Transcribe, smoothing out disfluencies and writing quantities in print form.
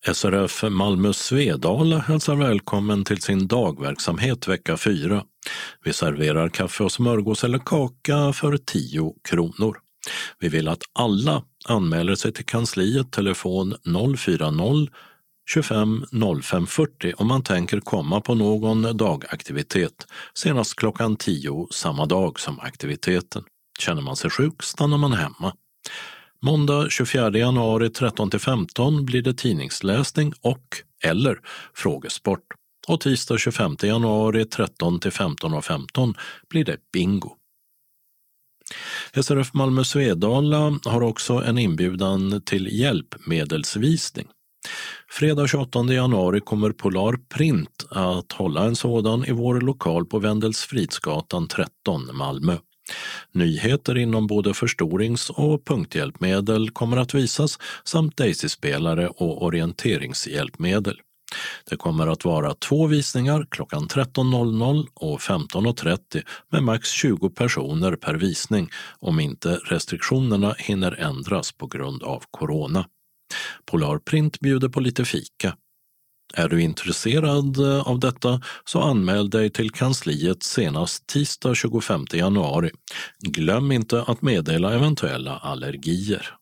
SRF Malmö Svedala hälsar välkommen till sin dagverksamhet vecka 4. Vi serverar kaffe och smörgås eller kaka för 10 kronor. Vi vill att alla anmäler sig till kansliet telefon 040 25 05 40 om man tänker komma på någon dagaktivitet, senast klockan 10 samma dag som aktiviteten. Känner man sig sjuk stannar man hemma. Måndag 24 januari 13-15 blir det tidningsläsning eller frågesport. Och tisdag 25 januari 13-15:15 blir det bingo. SRF Malmö Svedala har också en inbjudan till hjälpmedelsvisning. Fredag 28 januari kommer Polar Print att hålla en sådan i vår lokal på Wendelsfridsgatan 13, Malmö. Nyheter inom både förstorings- och punkthjälpmedel kommer att visas samt Daisy-spelare och orienteringshjälpmedel. Det kommer att vara 2 visningar klockan 13.00 och 15.30 med max 20 personer per visning om inte restriktionerna hinner ändras på grund av corona. Polar Print bjuder på lite fika. Är du intresserad av detta så anmäl dig till kansliet senast tisdag 25 januari. Glöm inte att meddela eventuella allergier.